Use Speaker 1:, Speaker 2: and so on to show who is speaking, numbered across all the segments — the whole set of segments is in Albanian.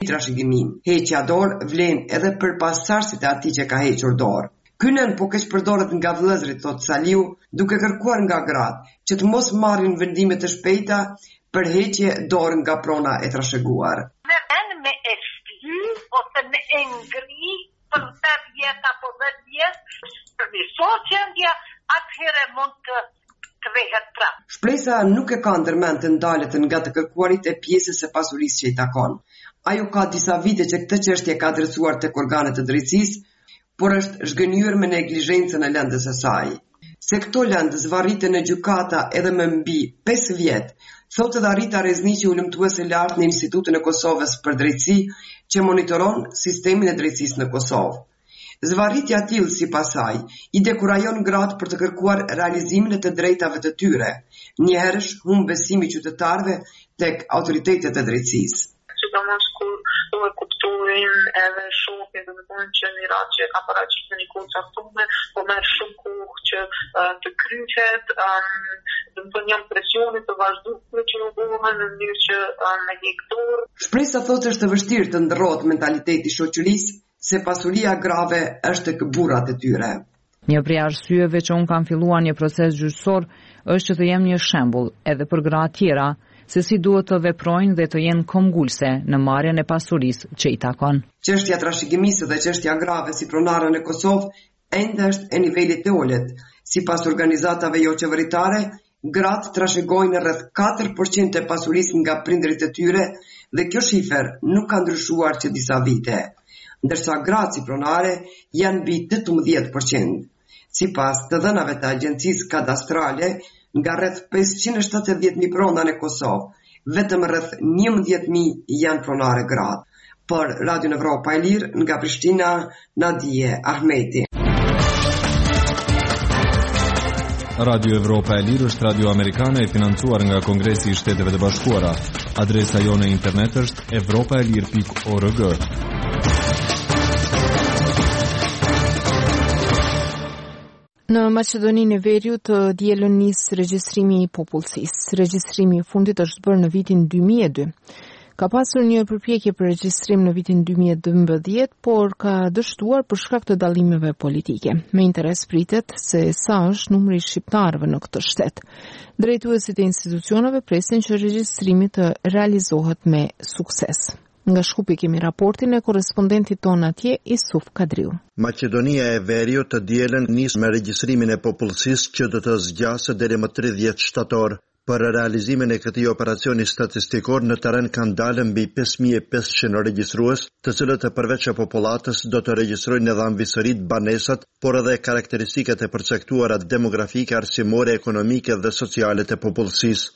Speaker 1: trashëgimin. Heqja dorë vlen edhe për pasardhësit e atij që ka hequr dorë. Ky nën po keq përdoret nga vëllezërit, thot Saliu, duke kërkuar nga gratë që të mos marrin vendime të shpejta për heqje dorë nga prona e trashëguar.
Speaker 2: Me e shty ose me e ngri për 8 vjet apo 10 vjet, për një soqendja, atëherë mund të kthehet prapë.
Speaker 1: Shpresa nuk e ka ndërmend të ndalet nga të kërkuarit e pjesës së pasurisë që i takon. Ajo ka disa vite që këtë çështje ka adresuar tek organet e drejtësisë, por është zhgënjur me neglizhencën e lëndës së saj. Se këto lëndë zvarriten në gjykata edhe me mbi 5 vjet, thotë edhe Rita Rezniqi, ulëmtuese lart në Institutin e Kosovës për Drejtësi, që monitoron sistemin e drejtësisë në Kosovë. Zvarritja e tillë sipas saj i dekurajon gratë për të kërkuar realizimin e të drejtave të tyre. Njëherësh humb besimi i qytetarëve tek autoritetet e drejtësisë.
Speaker 3: Sidomos kur e kuptojnë edhe shohin, domethënë që një radhë që ka paraqitur një kohë caktuar, po merr shumë kohë që të kryhet, domethënë janë presione të vazhdueshme që u bëhen në mënyrë që me hektor.
Speaker 1: Shpresa thotë është e vështirë të ndërrohet mentaliteti i shoqërisë se pasuria grave është tek burrat e tyre.
Speaker 4: Një prej arsyeve që unë kam filluar një proces gjyqësor është që të jem një shembull edhe për gra tjera se si duhet të veprojnë dhe të jenë këmbgulse në marrjen e pasurisë që i takon.
Speaker 1: Çështja e trashëgimisë dhe çështja grave si pronare në Kosovë ende është e nivelit të ulët. Sipas organizatave jo qeveritare, gratë trashëgojnë rreth 4% e pasurisë nga prindërit e tyre dhe kjo shifër nuk ka ndryshuar që disa vite, ndërsa gratë si pronare janë mbi 18%. Sipas të dhënave të Agjencisë Kadastrale, nga rreth 570.000 prona në Kosovë, vetëm rreth 11.000 janë pronare gratë. Për Radio Evropa e Lirë, nga Prishtina, Nadije Ahmeti.
Speaker 5: Radio Evropa e Lirë është radio amerikane e financuar nga Kongresi i Shteteve të Bashkuara. Adresa jone në internet është evropaelir.org.
Speaker 6: Në Maqedoninë e Veriut dielën nis regjistrimi i popullsisë. Regjistrimi i fundit është bërë në vitin 2002. Ka pasur një përpjekje për regjistrim në vitin 2012, por ka dështuar për shkak të dallimeve politike. Me interes pritet se sa është numri i shqiptarëve në këtë shtet. Drejtuesit e institucioneve presin që regjistrimi të realizohet me sukses. Nga Shkupi kemi raportin e korrespondentit ton atje, Isuf Kadriu.
Speaker 7: Maqedonia e Veriut të dielën nis me regjistrimin e popullsisë që do të zgjasë deri më 30 shtator. Për realizimin e këtij operacioni statistikor në terren kanë dalë mbi 5500 regjistrues, të cilët përveç popullatës do të regjistrojnë edhe ambisërit, banesat, por edhe karakteristikat e përcaktuara demografike, arsimore, ekonomike dhe sociale të popullsisë.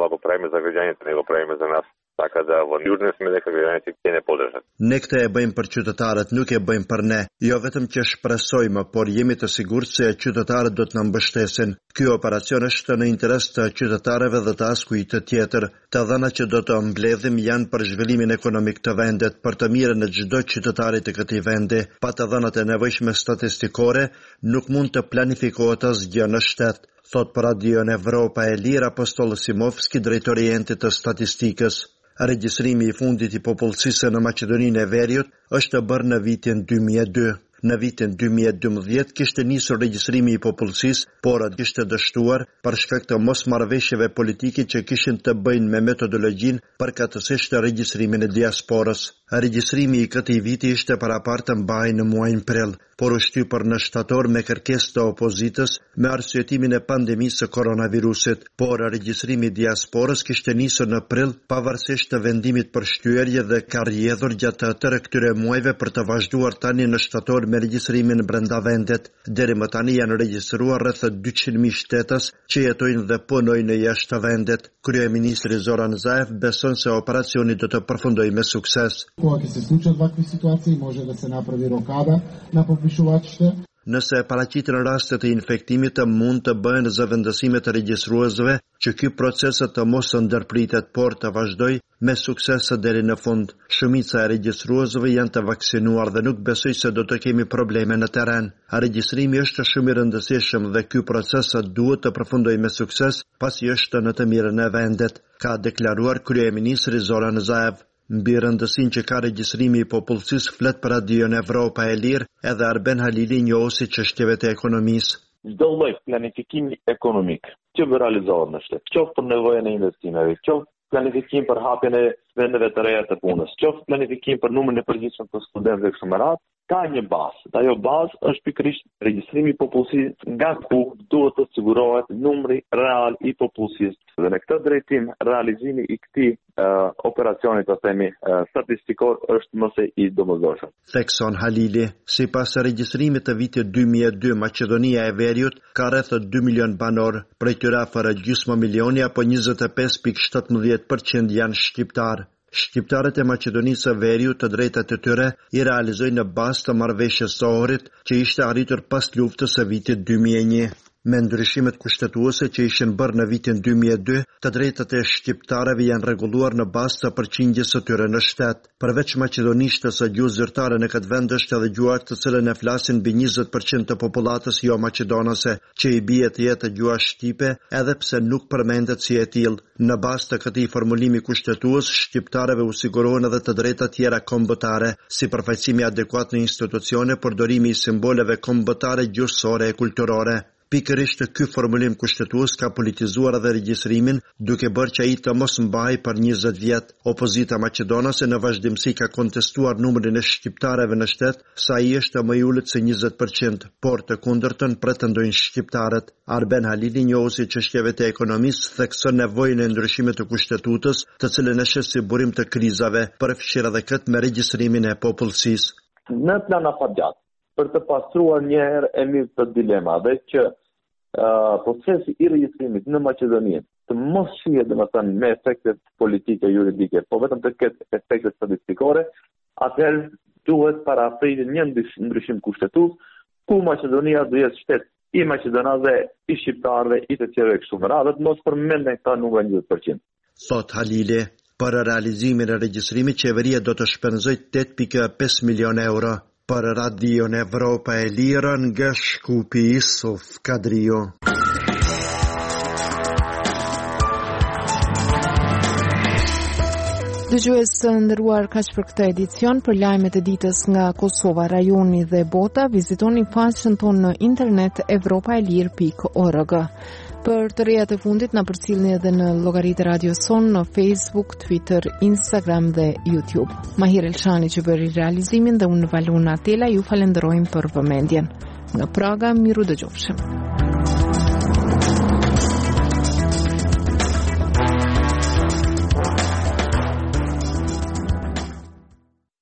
Speaker 7: Ne këtë e bëjmë për qytetarët, nuk e bëjmë për ne. Jo vetëm që shpresojmë, por jemi të sigurt se qytetarët do të na mbështesin. Ky operacion është në interes të qytetarëve dhe të askujt të tjetër. Të dhënat që do të mbledhim janë për zhvillimin ekonomik të vendit, për të mirën e çdo qytetari të këtij vendi. Pa të dhënat e nevojshme statistikore, nuk mund të planifikohet asgjë në shtet. Thot për Radio Evropa e Lirë Apostol Simovski, drejtori i Entit të Statistikës. Regjistrimi i fundit i popullsisë në Maqedoninë e Veriut është bërë në vitin 2002. Në vitin 2012 kishte nisur regjistrimi i popullsisë, por atë kishte dështuar për shkak të mosmarrëveshjeve politike që kishin të bëjnë me metodologjinë përkatësisht të regjistrimin e diasporës. Regjistrimi i këtij viti ishte parapartë mbahej në muajin prill, por u shtypër në shtator me kërkesë të opozitës me arsyetimin e pandemisë së koronavirusit, por regjistrimi i diasporës kishte nisur në prill pavarësisht të vendimit për shtyerje dhe ka rrjedhur gjatë tërë këtyre muajve për të vazhduar tani në shtator me regjistrimin brenda vendit. Deri më tani janë regjistruar rreth 200.000 shtetës që jetojnë dhe punojnë jashtë vendit. Kryeministri Zoran Zaev beson se operacioni do të përfundojë me sukses.
Speaker 8: Когато се случат вакви ситуации, може да се направи рокада на попишувачите.
Speaker 7: Nëse paraqiten rastet e infektimit, mund të bëhen zëvendësime të regjistruesve që ky proces të mos ndërpritet, por të vazhdoj me sukses deri në fund. Shumica e regjistruesve janë të vaksinuar dhe nuk besoj se do të kemi probleme në terren. Regjistrimi është shumë i rëndësishëm dhe ky proces duhet të përfundojë me sukses, pasi është në të mirën e vendit, ka deklaruar kryeministri Zoran Zaev. Mbi rëndësinë që ka regjistrimi i popullsisë flet për Radion Evropa e Lirë edhe Arben Halili njohësi çështjeve të ekonomisë.
Speaker 9: Çdo lloj planifikimi ekonomik që realizohet në shtet, qoftë për nevojën e investimeve, qoftë planifikim për hapjen e vendeve të reja të punës, qoftë planifikim për numrin e përgjithshëm të studentëve kështu me radhë, ka një bazë. Ajo bazë është pikërisht regjistrimi i popullsisë, nga ku duhet të sigurohet numri real i popullsisë. Dhe në këtë drejtim, realizimi i këtij operacioni, të themi, statistikor është mëse i domosdoshëm.
Speaker 7: Thekson Halili, sipas regjistrimit të vitit 2002, Maqedonia e Veriut ka rreth 2 milion banor, prej tyre afër gjysmë milioni apo 25.17% janë shqiptar. Shqiptarët e Maqedonisë së Veriut të drejtat e tyre i realizojnë në bazë të marrëveshjes së Ohrit që ishte arritur pas luftës së vitit 2001. Me ndryshimet kushtetuese që ishin bërë në vitin 2002, të drejtat e shqiptarëve janë rregulluar në bazë të përqindjes së tyre në shtet. Përveç maqedonishtës së gjuhës zyrtare në këtë vend është edhe gjuha të cilën e flasin mbi 20% të popullatës jo maqedonase, që i bie të jetë gjuha shqipe, edhe pse nuk përmendet si e tillë. Në bazë të këtij formulimi kushtetues, shqiptarëve u sigurohen edhe të drejta tjera kombëtare, si përfaqësimi adekuat në institucione, përdorimi i simboleve kombëtare, gjuhësore e kulturore. Pikërisht ky formulim kushtetues ka politizuar edhe regjistrimin, duke bërë që ai të mos mbahej për 20 vjet. Opozita maqedonase në vazhdimsi ka kontestuar numrin e shqiptarëve në shtet, sa ai është më i ulët se 20%, por të kundërtën pretendojnë shqiptarët. Arben Halili, njohësi çështjeve të ekonomisë, thekson nevojën e ndryshimit të kushtetutës, të cilën e sheh si burim të krizave, përfshirë edhe këtë me regjistrimin e popullsisë.
Speaker 9: Në plan afatgjat, për të pastruar një herë e mirë të dilemave që procesi i regjistrimit në Maqedoni të mos shihet domethënë me efekte politike juridike, po vetëm të ketë efekte statistikore, atëherë duhet paraqiten një ndryshim kushtetues ku Maqedonia do jetë shtet i maqedonazëve, i shqiptarëve, i të tjerëve kështu me radhë, mos përmenden këta numra 20%.
Speaker 7: Thot Halili, për realizimin e regjistrimit qeveria do të shpenzojë 8.5 milion euro. Për Radion Evropa e Lirë nga Shkupi, Isuf Kadrio.
Speaker 6: Dëgjues të nderuar, kaq për këtë edicion. Për lajmet e ditës nga Kosova, rajoni dhe bota, vizitoni faqen tonë në internet evropaelir.org. Për të rejat e fundit na përcjellni edhe në llogaritë Radio Son në Facebook, Twitter, Instagram dhe YouTube. Mahir Elshani që bëri realizimin dhe unë Valuna Atela ju falenderojmë për vëmendjen. Nga Praga, miru dëgjofshim.